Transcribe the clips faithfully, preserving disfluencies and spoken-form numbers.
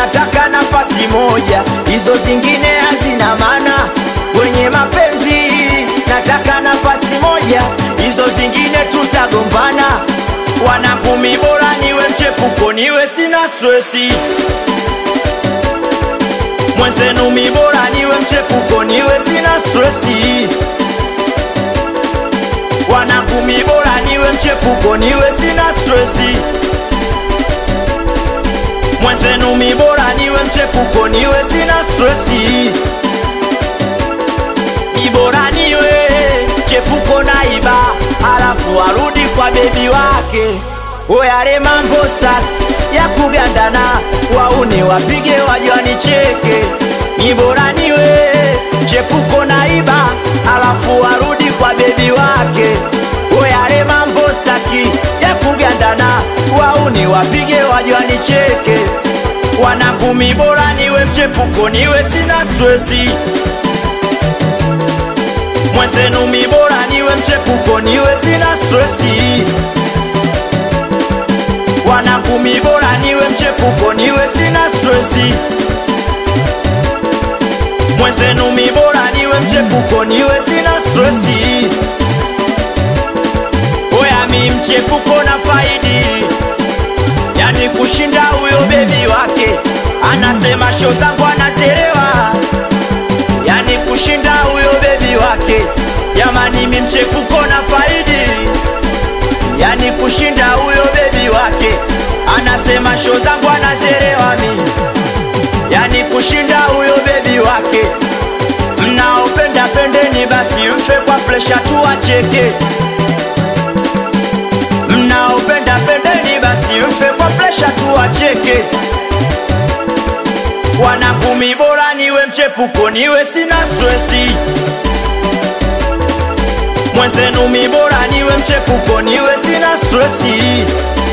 nataka nafasi moja, hizo zingine hazina maana. Kwenye mapenzi nataka nafasi moja, hizo zingine tutagombana. Wanakumi bora niwe mchepuko, niwe sina stressi. Mwenzenu mi bora niwe mchepuko, niwe sina stressi. Wanakumi bora niwe mchepuko, niwe sina stressi. Mwenzenu mi bora niwe mchepuko, niwe sina stressi. Ibora niwe chepuko naiba, alafu arudi kwa bebi wake. Oyare mambo start ya kugandana, wauni wapige wajwani cheke. Ibora niwe chepuko naiba, alafu arudi kwa bebi wake. Oyare mambo start ya kugandana, wauni wapige wajwani cheke. Wanakumi bora niwe mchepuko, niwe sina stressi. Mwenzenu mi bora niwe mchepuko, niwe sina stressi. Wanakumi bora niwe mchepuko, niwe sina stressi. Mwenzenu mi bora niwe mchepuko, niwe sina stressi. Oya mi mchepuko na faidi, yani kushinda huyo bebi wake. Anasema show zangu anazerewa, yani kushinda huyo bebi wake. Jamani mi mchepuko na faidi, yani kushinda huyo bebi wake. Anasema show zangu anazerewa mi, yani kushinda huyo bebi wake. Mnaopenda pendeni basi mfe kwa presha tuwacheke. Mnaopenda pendeni basi mfe kwa presha tuwacheke. Wanakumi bora niwe mchepuko, niwe sina stressi. Mwenzenu mi bora niwe mchepuko, niwe sina stressi.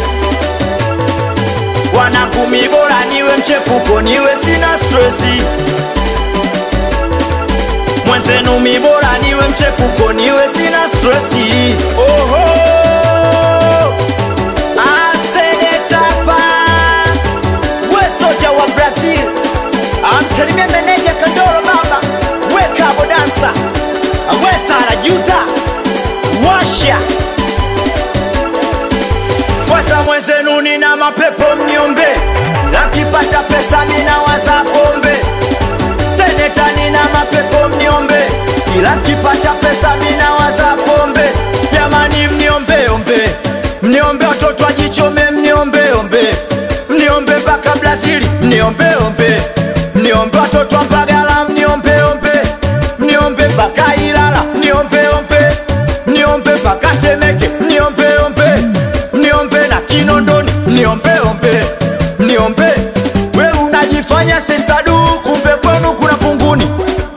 Wanakumi bora niwe mchepuko, niwe sina stressi. Mwenzenu mi bora niwe mchepuko, niwe sina stressi. Oho Asenetapa we soja wa Brazil, amsalimie meneja Kandolo baba, we Kabo dansa, we Tarajuza washa. Kwanza mwenzenu nina mapepo mniombe, ila kipata pesa nina waza pombe. Seneta nina mapepo mniombe, ila kipata pesa nina waza pombe. Jamani mniombe ombe, mniombe watoto wajichome, mniombe ombe. Mniombe mpaka Brazili, mniombe ombe. Mniombe watoto wa Mbagala, mniombe ombe. Mniombe mpaka Ilala, mniombe ombe. Mniombe mpaka Temeke, mniombe ombe. Mniombe na Kinondoni, mniombe ombe. Mniombe we unajifanya sister du, kumbe kwenu kuna kunguni.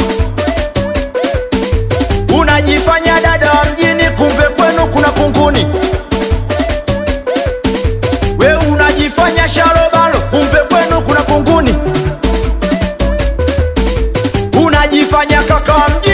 Unajifanya dada wa mjini, kumbe kwenu kuna kunguni. We unajifanya shalobalo, kumbe kwenu kuna kunguni. Unajifanya kaka wa mjini,